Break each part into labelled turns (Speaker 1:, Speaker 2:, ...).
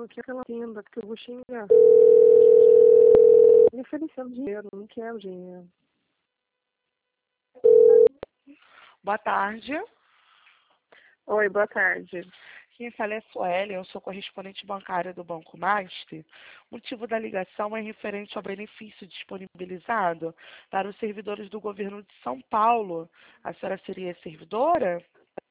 Speaker 1: quero que ela atenda, porque eu vou xingar. Me oferecendo dinheiro, não quero dinheiro.
Speaker 2: Boa tarde.
Speaker 1: Oi, boa tarde.
Speaker 2: Quem fala é a Sueli, eu sou correspondente bancária do Banco Master. O motivo da ligação é referente ao benefício disponibilizado para os servidores do governo de São Paulo. A senhora seria servidora?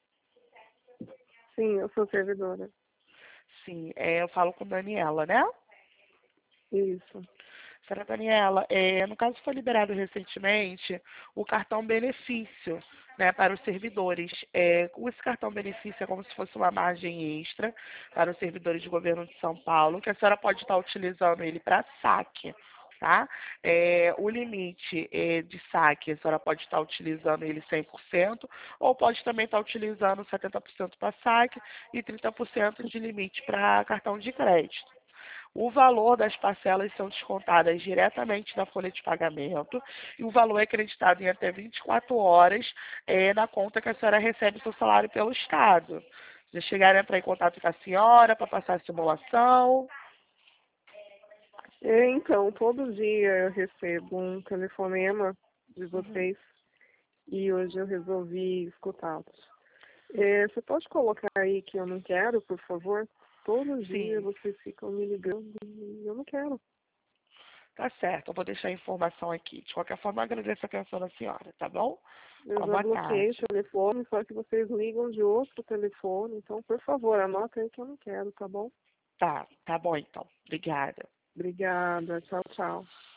Speaker 1: Sim, eu sou servidora.
Speaker 2: Sim, eu falo com Daniela, né?
Speaker 1: Isso.
Speaker 2: Senhora Daniela, no caso foi liberado recentemente o cartão benefício, né, para os servidores. Esse cartão benefício é como se fosse uma margem extra para os servidores do governo de São Paulo, que a senhora pode estar utilizando ele para saque. Tá? O limite de saque, a senhora pode estar utilizando ele 100%, ou pode também estar utilizando 70% para saque e 30% de limite para cartão de crédito. O valor das parcelas são descontadas diretamente da folha de pagamento e o valor é acreditado em até 24 horas na conta que a senhora recebe seu salário pelo Estado. Já chegaram a entrar em contato com a senhora para passar a simulação?
Speaker 1: Então, todo dia eu recebo um telefonema de
Speaker 2: Uhum.
Speaker 1: vocês e hoje eu resolvi escutá-los. Você pode colocar aí que eu não quero, por favor? Todo dia
Speaker 2: Sim,
Speaker 1: vocês ficam me ligando e eu não quero.
Speaker 2: tá certo. Eu vou deixar a informação aqui. De qualquer forma, eu agradeço a atenção da senhora, tá bom?
Speaker 1: Eu
Speaker 2: Uma
Speaker 1: já
Speaker 2: boa
Speaker 1: bloqueei o
Speaker 2: tarde.
Speaker 1: telefone, só que vocês ligam de outro telefone. Então, por favor, anota aí que eu não quero, tá bom?
Speaker 2: Tá bom então. Obrigada.
Speaker 1: Obrigada. Tchau, tchau.